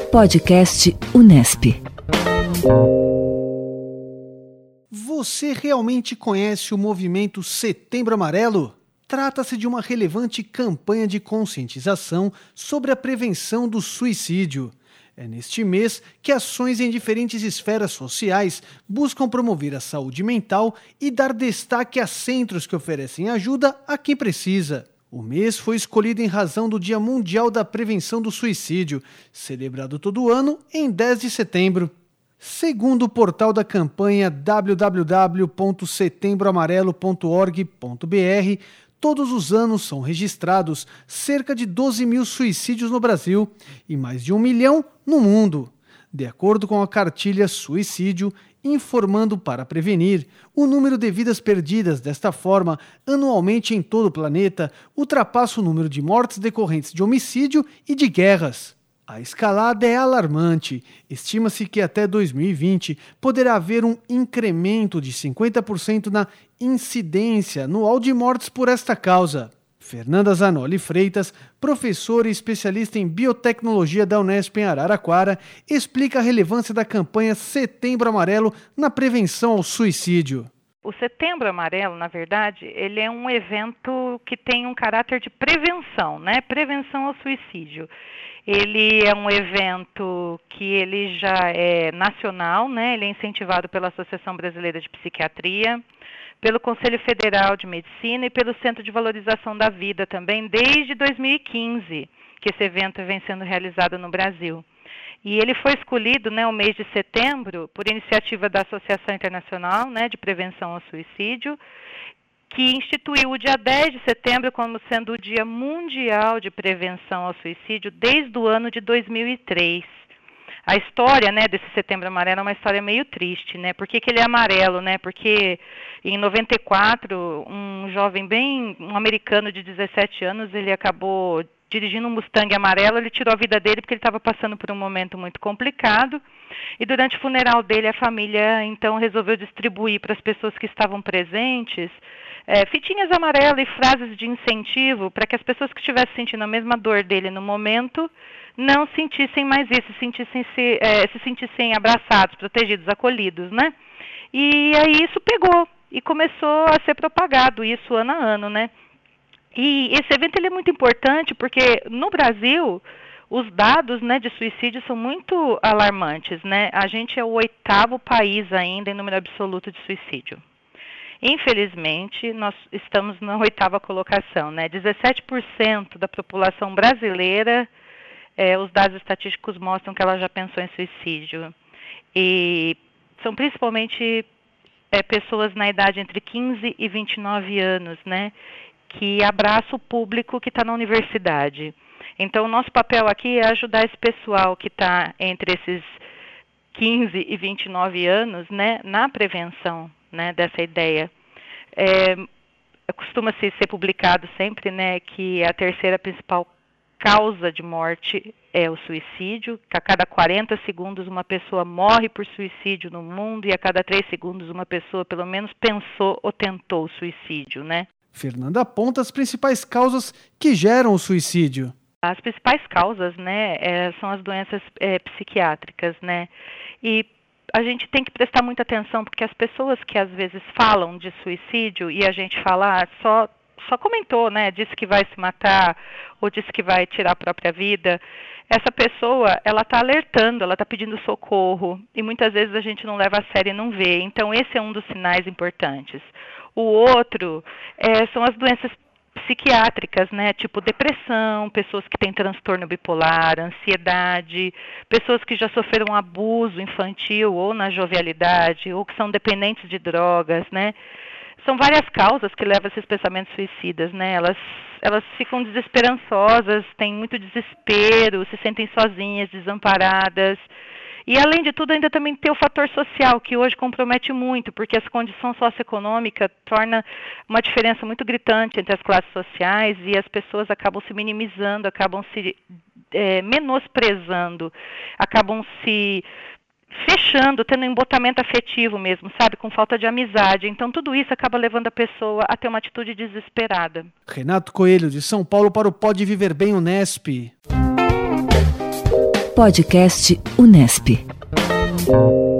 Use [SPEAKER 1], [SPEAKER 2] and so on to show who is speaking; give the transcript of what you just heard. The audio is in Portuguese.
[SPEAKER 1] Podcast Unesp.
[SPEAKER 2] Você realmente conhece o movimento Setembro Amarelo? Trata-se de uma relevante campanha de conscientização sobre a prevenção do suicídio. É neste mês que ações em diferentes esferas sociais buscam promover a saúde mental e dar destaque a centros que oferecem ajuda a quem precisa. O mês foi escolhido em razão do Dia Mundial da Prevenção do Suicídio, celebrado todo ano em 10 de setembro. Segundo o portal da campanha www.setembroamarelo.org.br, todos os anos são registrados cerca de 12 mil suicídios no Brasil e mais de 1 milhão no mundo. De acordo com a cartilha Suicídio, informando para prevenir, o número de vidas perdidas desta forma anualmente em todo o planeta ultrapassa o número de mortes decorrentes de homicídio e de guerras. A escalada é alarmante. Estima-se que até 2020 poderá haver um incremento de 50% na incidência anual de mortes por esta causa. Fernanda Zanoli Freitas, professora e especialista em biotecnologia da Unesp em Araraquara, explica a relevância da campanha Setembro Amarelo na prevenção ao suicídio.
[SPEAKER 3] O Setembro Amarelo, na verdade, ele é um evento que tem um caráter de prevenção, né? Prevenção ao suicídio. Ele é um evento que ele já é nacional, né? Ele é incentivado pela Associação Brasileira de Psiquiatria, pelo Conselho Federal de Medicina e pelo Centro de Valorização da Vida também, desde 2015, que esse evento vem sendo realizado no Brasil. E ele foi escolhido, né, o mês de setembro, por iniciativa da Associação Internacional, né, de Prevenção ao Suicídio, que instituiu o dia 10 de setembro como sendo o Dia Mundial de Prevenção ao Suicídio desde o ano de 2003. A história, né, desse Setembro Amarelo é uma história meio triste, né? Por que ele é amarelo, né? Porque em 94, um americano de 17 anos, ele acabou dirigindo um Mustang amarelo, ele tirou a vida dele porque ele estava passando por um momento muito complicado. E durante o funeral dele, a família, então, resolveu distribuir para as pessoas que estavam presentes fitinhas amarelas e frases de incentivo para que as pessoas que estivessem sentindo a mesma dor dele no momento não sentissem mais isso, se sentissem abraçados, protegidos, acolhidos, né? E aí isso pegou e começou a ser propagado isso ano a ano, né? E esse evento ele é muito importante porque no Brasil os dados, né, de suicídio são muito alarmantes, né? A gente é o 8º país ainda em número absoluto de suicídio. Infelizmente, nós estamos na 8ª colocação, né? 17% da população brasileira, os dados estatísticos mostram que ela já pensou em suicídio. E são principalmente pessoas na idade entre 15 e 29 anos, né? Que abraça o público que está na universidade. Então, o nosso papel aqui é ajudar esse pessoal que está entre esses 15 e 29 anos, né, na prevenção, né, dessa ideia. Costuma-se ser publicado sempre, né, que a terceira principal causa de morte é o suicídio, que a cada 40 segundos uma pessoa morre por suicídio no mundo e a cada 3 segundos uma pessoa pelo menos pensou ou tentou o suicídio, né?
[SPEAKER 2] Fernanda aponta as principais causas que geram o suicídio.
[SPEAKER 3] As principais causas, né, são as doenças psiquiátricas, né, e a gente tem que prestar muita atenção porque as pessoas que às vezes falam de suicídio e a gente fala, só comentou, né, disse que vai se matar ou disse que vai tirar a própria vida, essa pessoa, ela está alertando, ela está pedindo socorro e muitas vezes a gente não leva a sério e não vê, então esse é um dos sinais importantes. O outro são as doenças psiquiátricas, né, tipo depressão, pessoas que têm transtorno bipolar, ansiedade, pessoas que já sofreram abuso infantil ou na jovialidade, ou que são dependentes de drogas, né. São várias causas que levam a esses pensamentos suicidas, né, elas ficam desesperançosas, têm muito desespero, se sentem sozinhas, desamparadas. E, além de tudo, ainda também tem o fator social, que hoje compromete muito, porque a condição socioeconômica torna uma diferença muito gritante entre as classes sociais e as pessoas acabam se minimizando, acabam se menosprezando, acabam se fechando, tendo um embotamento afetivo mesmo, sabe, com falta de amizade. Então, tudo isso acaba levando a pessoa a ter uma atitude desesperada.
[SPEAKER 2] Renato Coelho, de São Paulo, para o Pode Viver Bem Unesp.
[SPEAKER 1] Podcast Unesp.